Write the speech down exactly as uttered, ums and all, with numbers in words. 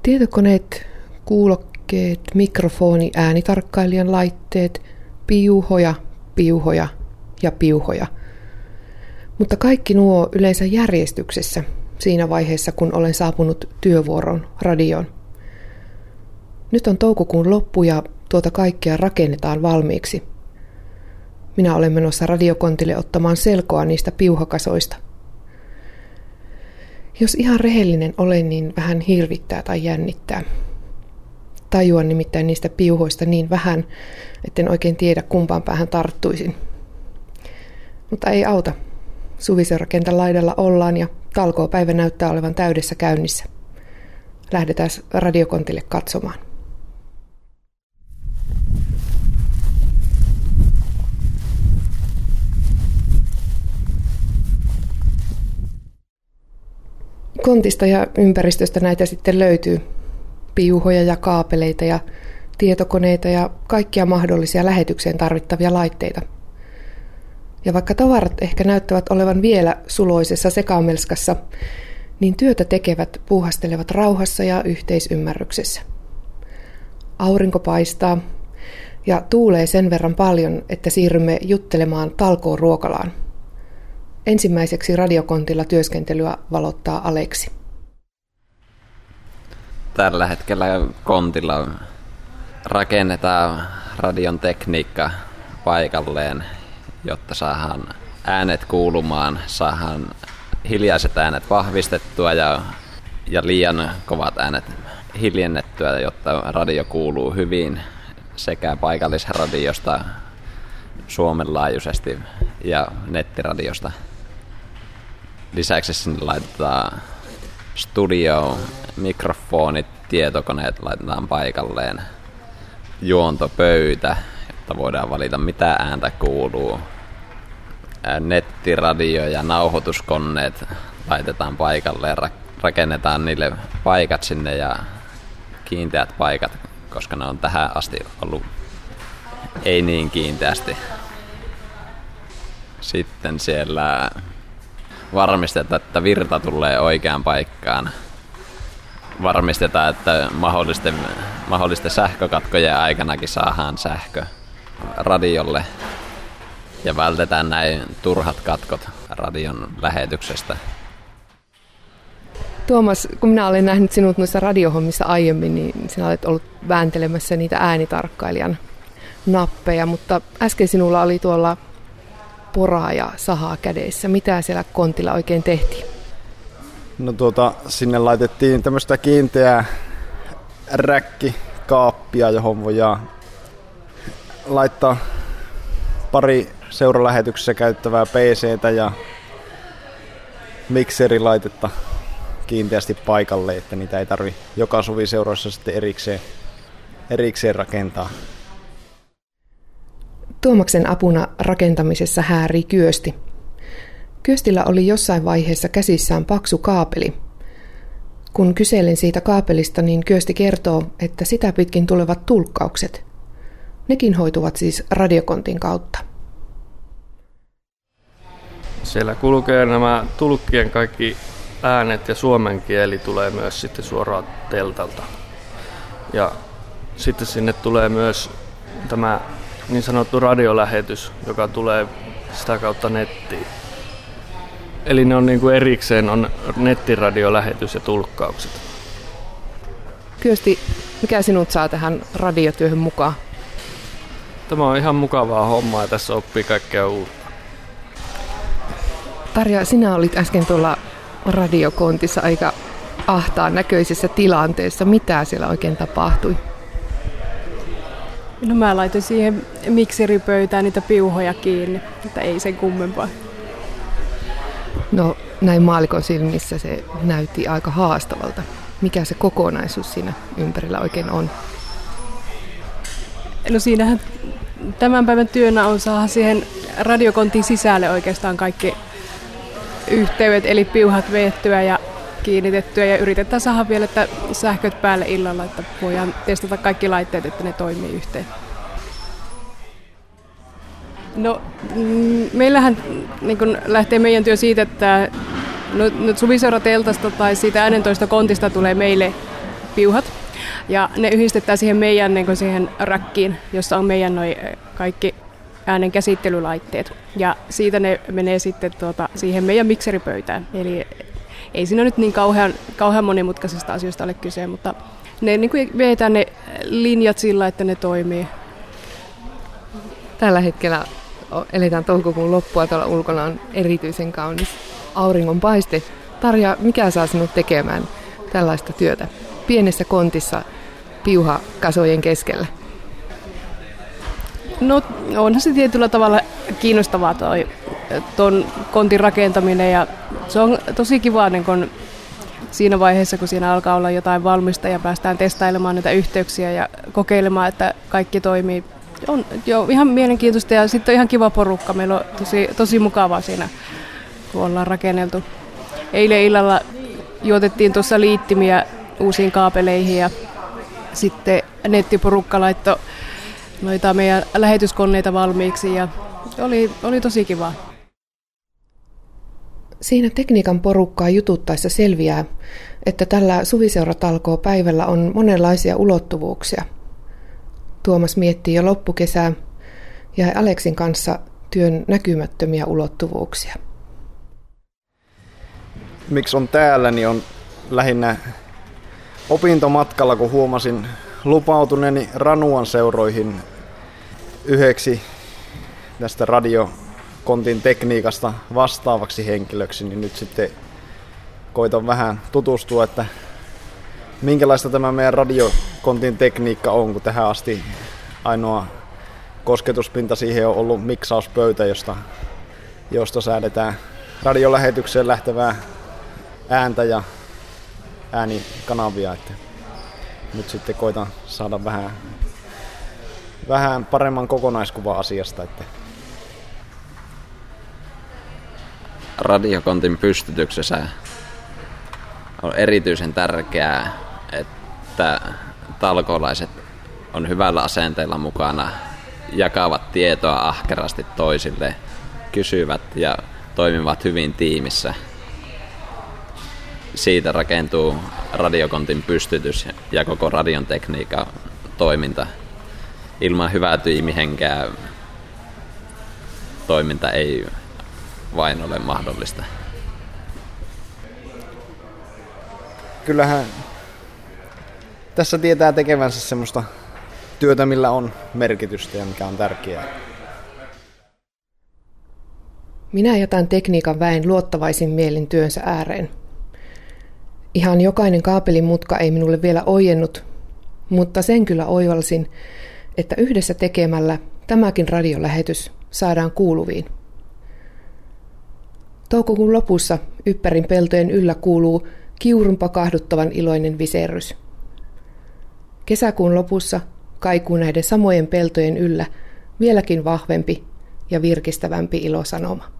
Tietokoneet, kuulokkeet, mikrofoni, äänitarkkailijan laitteet, piuhoja, piuhoja ja piuhoja. Mutta kaikki nuo yleensä järjestyksessä siinä vaiheessa, kun olen saapunut työvuoron radioon. Nyt on toukokuun loppu ja tuota kaikkea rakennetaan valmiiksi. Minä olen menossa radiokontille ottamaan selkoa niistä piuhakasoista. Jos ihan rehellinen olen, niin vähän hirvittää tai jännittää. Tajuan nimittäin niistä piuhoista niin vähän, etten oikein tiedä kumpaan päähän tarttuisin. Mutta ei auta. Suviseura-kentän laidalla ollaan ja talkoopäivä näyttää olevan täydessä käynnissä. Lähdetään radiokontille katsomaan. Kontista ja ympäristöstä näitä sitten löytyy. Piuhoja ja kaapeleita ja tietokoneita ja kaikkia mahdollisia lähetykseen tarvittavia laitteita. Ja vaikka tavarat ehkä näyttävät olevan vielä suloisessa sekamelskassa, niin työtä tekevät puuhastelevat rauhassa ja yhteisymmärryksessä. Aurinko paistaa ja tuulee sen verran paljon, että siirrymme juttelemaan talkooruokalaan. Ensimmäiseksi radiokontilla työskentelyä valottaa Aleksi. Tällä hetkellä kontilla rakennetaan radion tekniikka paikalleen, jotta saadaan äänet kuulumaan, saadaan hiljaiset äänet vahvistettua ja, ja liian kovat äänet hiljennettyä, jotta radio kuuluu hyvin sekä paikallisradiosta Suomen laajuisesti ja nettiradiosta. Lisäksi sinne laitetaan studio, mikrofonit, tietokoneet laitetaan paikalleen, juontopöytä, jotta voidaan valita mitä ääntä kuuluu. Nettiradio ja nauhoituskoneet laitetaan paikalleen, rakennetaan niille paikat sinne ja kiinteät paikat, koska ne on tähän asti ollut ei niin kiinteästi. Sitten siellä varmistetaan, että virta tulee oikeaan paikkaan. Varmistetaan, että mahdollisten, mahdollisten sähkökatkojen aikanakin saadaan sähkö radiolle. Ja vältetään näin turhat katkot radion lähetyksestä. Tuomas, kun minä olen nähnyt sinut noissa radiohommissa aiemmin, niin sinä olet ollut vääntelemässä niitä äänitarkkailijan nappeja, mutta äsken sinulla oli tuolla poraa ja sahaa kädessä. Mitä siellä kontilla oikein tehtiin? No tuota, sinne laitettiin tämmöistä kiinteää räkkikaappia, johon voidaan laittaa pari seuralähetyksessä käyttävää P C:tä ja mikserilaitetta kiinteästi paikalle, että niitä ei tarvi joka suviseuroissa sitten erikseen, erikseen rakentaa. Tuomaksen apuna rakentamisessa häärii Kyösti. Kyöstillä oli jossain vaiheessa käsissään paksu kaapeli. Kun kyselen siitä kaapelista, niin Kyösti kertoo, että sitä pitkin tulevat tulkkaukset. Nekin hoituvat siis radiokontin kautta. Siellä kulkee nämä tulkkien kaikki äänet ja suomen kieli tulee myös sitten suoraan teltalta. Ja sitten sinne tulee myös tämä niin sanottu radiolähetys, joka tulee sitä kautta nettiin. Eli ne on niin kuin erikseen on nettiradiolähetys ja tulkkaukset. Kyösti, mikä sinut saa tähän radiotyöhön mukaan? Tämä on ihan mukavaa hommaa ja tässä oppii kaikkea uutta. Tarja, sinä olit äsken tuolla radiokontissa aika ahtaan näköisessä tilanteessa. Mitä siellä oikein tapahtui? No mä laitoin siihen mikseripöytään niitä piuhoja kiinni, että ei sen kummempaa. No näin maallikon silmissä se näytti aika haastavalta. Mikä se kokonaisuus siinä ympärillä oikein on? No siinähän tämän päivän työnä on saada siihen radiokontin sisälle oikeastaan kaikki yhteydet, eli piuhat veettyä ja kiinnitettyä ja yritetään saada vielä että sähköt päälle illalla, että voidaan testata kaikki laitteet, että ne toimii yhteen. No, mm, meillähän niin kun lähtee meidän työ siitä, että no, nyt Suviseura-teltasta tai siitä äänentoista kontista tulee meille piuhat. Ja ne yhdistetään siihen meidän niin siihen räkkiin, jossa on meidän noi kaikki äänen käsittelylaitteet. Ja siitä ne menee sitten tuota, siihen meidän mikseripöytään. Eli ei siinä nyt niin kauhean, kauhean monimutkaisista asioista ole kyse, mutta ne niin kuin vedetään ne linjat sillä, että ne toimii. Tällä hetkellä eletään toukokuun loppua, tuolla ulkona on erityisen kaunis auringonpaiste. Tarja, mikä saa sinut tekemään tällaista työtä pienessä kontissa piuhakasojen keskellä? No onhan se tietyllä tavalla kiinnostavaa toi, ton kontin rakentaminen ja se on tosi kiva niin kun siinä vaiheessa, kun siinä alkaa olla jotain valmista ja päästään testailemaan näitä yhteyksiä ja kokeilemaan, että kaikki toimii. On jo ihan mielenkiintoista ja sitten on ihan kiva porukka. Meillä on tosi, tosi mukavaa siinä, kun ollaan rakenneltu. Eilen illalla juotettiin tuossa liittimiä uusiin kaapeleihin ja sitten nettiporukka laittoi noita meidän lähetyskoneita valmiiksi ja oli, oli tosi kiva. Siinä tekniikan porukkaa jututtaessa selviää, että tällä Suviseuratalkoo päivällä on monenlaisia ulottuvuuksia. Tuomas miettii jo loppukesää ja Aleksin kanssa työn näkymättömiä ulottuvuuksia. Miksi on täällä, niin on lähinnä opintomatkalla, kun huomasin lupautuneeni Ranuan seuroihin yhdeksi tästä radiokontin tekniikasta vastaavaksi henkilöksi, niin nyt sitten koitan vähän tutustua, että minkälaista tämä meidän radiokontin tekniikka on, kun tähän asti ainoa kosketuspinta siihen on ollut miksauspöytä, josta, josta säädetään radiolähetykseen lähtevää ääntä ja äänikanavia. Että nyt sitten koitan saada vähän, vähän paremman kokonaiskuvan asiasta. Että radiokontin pystytyksessä on erityisen tärkeää, että talkoolaiset on hyvällä asenteella mukana, jakavat tietoa ahkerasti toisille, kysyvät ja toimivat hyvin tiimissä. Siitä rakentuu radiokontin pystytys ja koko radion tekniikan toiminta. Ilman hyvää tiimihenkeä toiminta ei vain ole mahdollista. Kyllähän tässä tietää tekevänsä semmoista työtä, millä on merkitystä ja mikä on tärkeää. Minä jätän tekniikan väen luottavaisin mielin työnsä ääreen. Ihan jokainen kaapelin mutka ei minulle vielä ojennut, mutta sen kyllä oivalsin, että yhdessä tekemällä tämäkin radiolähetys saadaan kuuluviin. Toukokuun lopussa Yppärin peltojen yllä kuuluu kiurun pakahduttavan iloinen viserrys. Kesäkuun lopussa kaikuu näiden samojen peltojen yllä vieläkin vahvempi ja virkistävämpi ilosanoma.